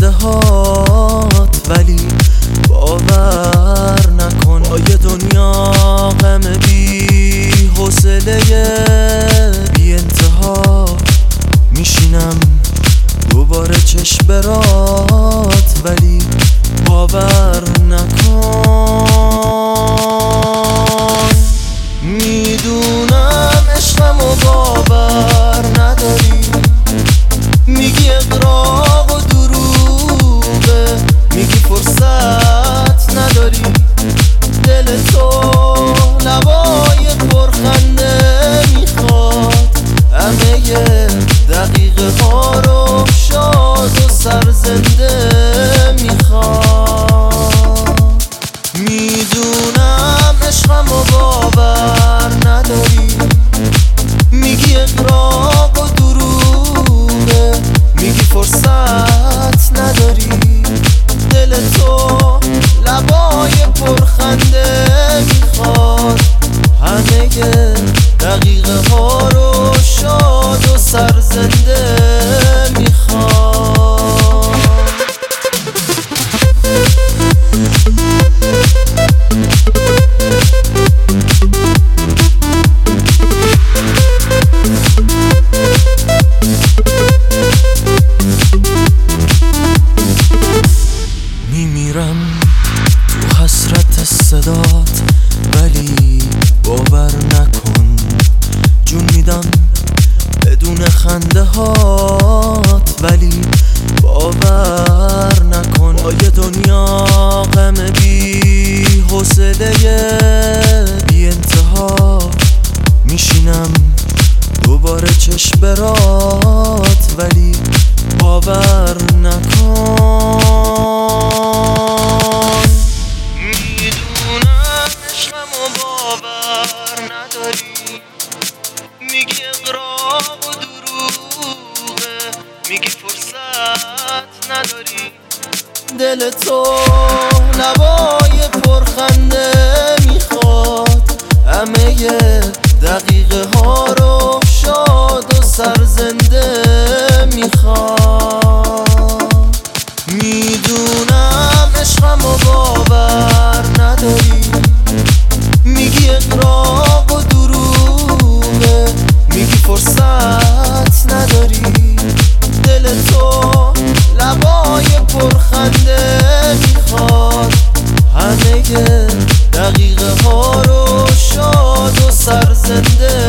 خنده هات، ولی باور نکن با یه دنیا غم بی حوصله بی انتها میشینم دوباره چشم برات، ولی باور نکن. میدونم عشقمو باور نداری، میگی اغراق و دروغه، میگی فرصت نداری. دل تو لبای پرخنده میخواد، همه دقیقه ها رو شاد و سرزنده میخواد. میدونم عشقمو باور نداری، میگی اغراق و دروغه، میگی فرصت نداری. دل تو لبای پرخنده میخواد، همه دقیقه ها رو شاد و سرزنده میخواد. میمیرم تو حسرت صدات، ولی باور نکن. جون میدم بدون خنده هات، ولی باور نکن. با یه دنیا غم بی حوصله بی انتها میشینم دوباره چشم برات، ولی باور نکن. میدونم عشقمو باور نداری، میگی اغراق و دروغه، میگی فرصت نداری. دل تو لبای پرخنده میخواد، همه دقیقه ها رو شاد و سرزنده میخواد. میدونم عشقمو باور نداری، میگی اغراق و دروغه، میگی فرصت نداری. دل تو لبای پرخنده میخواد، همه دقیقه ها رو شاد و سرزنده